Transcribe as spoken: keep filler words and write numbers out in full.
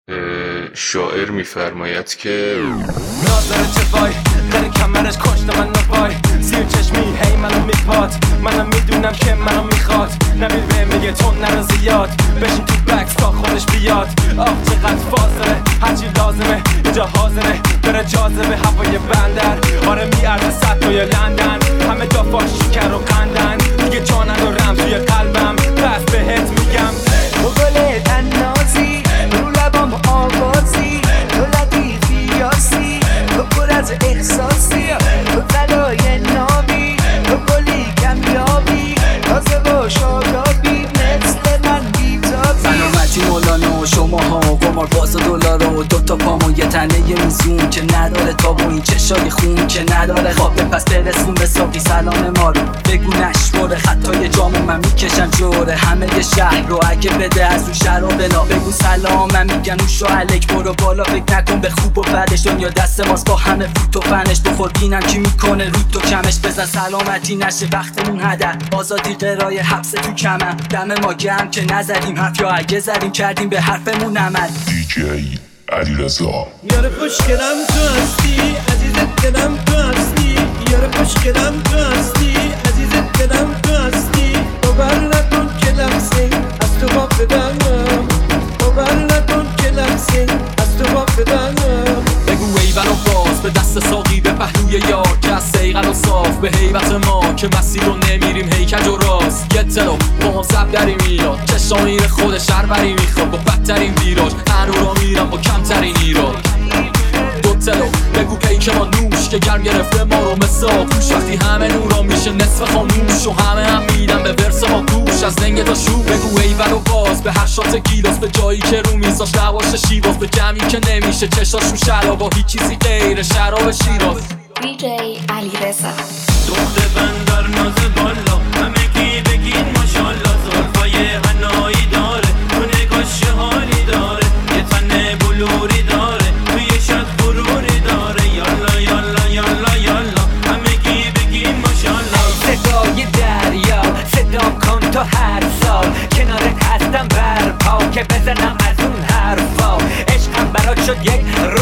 شاعر میفرماید که ناظر چه وای در کمرش کشت من نوای زیر چشمی هی منو میپاد منم میدونم که منو میخواد نبیر به میگه چون نرو زیاد بشین تو بکس تا خودش بیاد آه چقدر فاصله هرچی لازمه اینجا حاضره بره جاذبه هوای بندر آره میارده صد توی لندن همه جا فاش شکر و قندن دیگه جا ندارم توی قلبم پس بهت میگم تو گل تنازی رو لبام آوازی تو لطیفی یاسی تو پر از احساسی تو طلای نامی تو گلی کمیابی تازه و شادابی مثل من بیتابی سلامتی مولانا و شما ها قمار باز و دلار و دوتا پام و یه تنه یه میزون که نداره تاب و این چشای خون که نداره خوابه پس برسون به ساقی سلام ما رو بگو نشماره خطای جامو من میکشم جوره همه یه شهر رو اگه بده از اون شراب نا بگو سلام من میگن اوشو علک برو بالا فکر نکن به خوب و بدش دنیا دست ماست با همه فوت و فنش بخور بینم کی میکنه رو تو کمش بزن سلامتی نشه وقتمون هدر آزادی قرای حبس تو کمم دم ما گرم که نزدیم حرف یا اگه زدیم کردیم به حرفمون عمل دیجی علیرضا یار خوشگلم تو هستی عزیزت دلم تو هستی یار خوشگلم تو هستی عزیزت دلم تو هستی باور نکن که لمسه از تو واقفدم باور نکن که لمسه از تو واقفدم بگو ایول و باز به دست ساقی به پهلوی یار که از سیغل و صاف به حیبت ما که مسیر رو نمیریم هیکج و راست یه تلو با هم زب داریم میلاد چشامیر خود شهر بری میخواد با بدترین ویراج انو را میرم با کمترین ایراد دو تلو بگو پیک ما نوش که گرم گرفته ما رو مثال خوش وقتی همه نورا میشه نصف خاموش و همه هم میدن به ورس ما گوش از لنگ تا شو بگو ایول و باز به هر شات گیلاس به جایی که رو میزاش نباشه شیواز به جمعی که نمیشه چشاشون شلا با هیچ چیزی غیر شراب شیراز دیجی علیرضا دخت بندر ناز بالا همه کی بگین ماشالله زلفای حنایی داره تو نگاش حالی داره یه تن بلوری داره توی شد غروری داره یالا یالا یالا یالا همه کی بگین ماشالله صدای دریا صدام کن تا هر سال کنارت هستم برپا که بزنم از اون حرفا عشقم برات شد یک